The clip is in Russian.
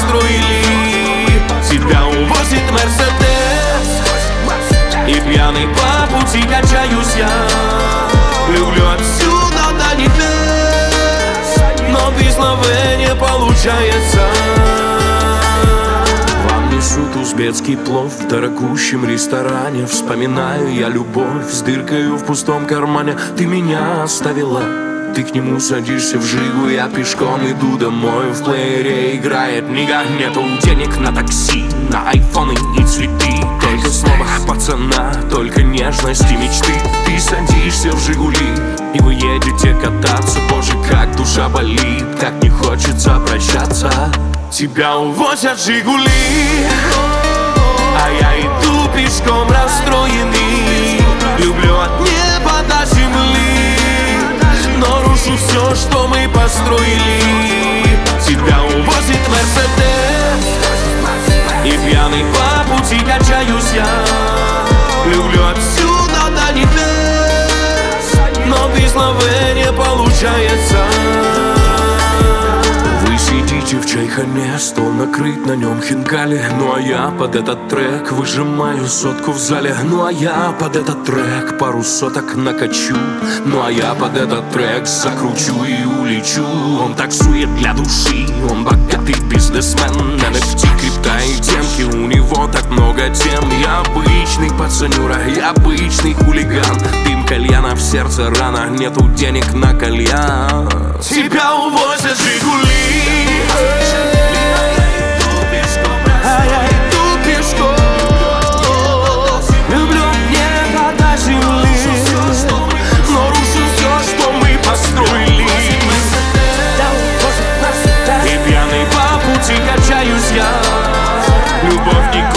построили. Тебя увозит Мерседес, и пьяный по пути качаюсь я. Люблю отсюда до небес, но без лавы не получается. Вам несут узбекский плов в дорогущем ресторане. Вспоминаю я любовь с дыркою в пустом кармане. Ты меня оставила, ты к нему садишься в Жигу, я пешком иду домой. В плеере играет книга, нету денег на такси, на айфоны и цветы. Только слово пацана, только нежность и мечты. Ты садишься в Жигули, и вы едете кататься. Боже, как душа болит, как не хочется прощаться. Тебя увозят Жигули, а я иду пешком расстроенный. Люблю от неба до земли, но рушу все, что мы построили. Тебя увозит Мерседес, и пьяный по пути качаюсь я. Люблю отсюда до небес, но без лавы не получается. Вы сидите в чайхане, стол накрыт, на нем хинкали. Ну а я под этот трек выжимаю сотку в зале. Ну а я под этот трек пару соток накачу. Ну а я под этот трек закручу и улечу. Он таксует для души, он богатый бизнесмен. NFT, крипта и темки, у него так много тем. Я обычный пацанюра, я обычный хулиган. Дым кальяна, в сердце рана, нету денег на кальян. Тебя увозят Жигули, а я иду пешком. Люблю небо до земли, но рушу все, что мы построили. И пьяный по пути качаюсь я. Любовь не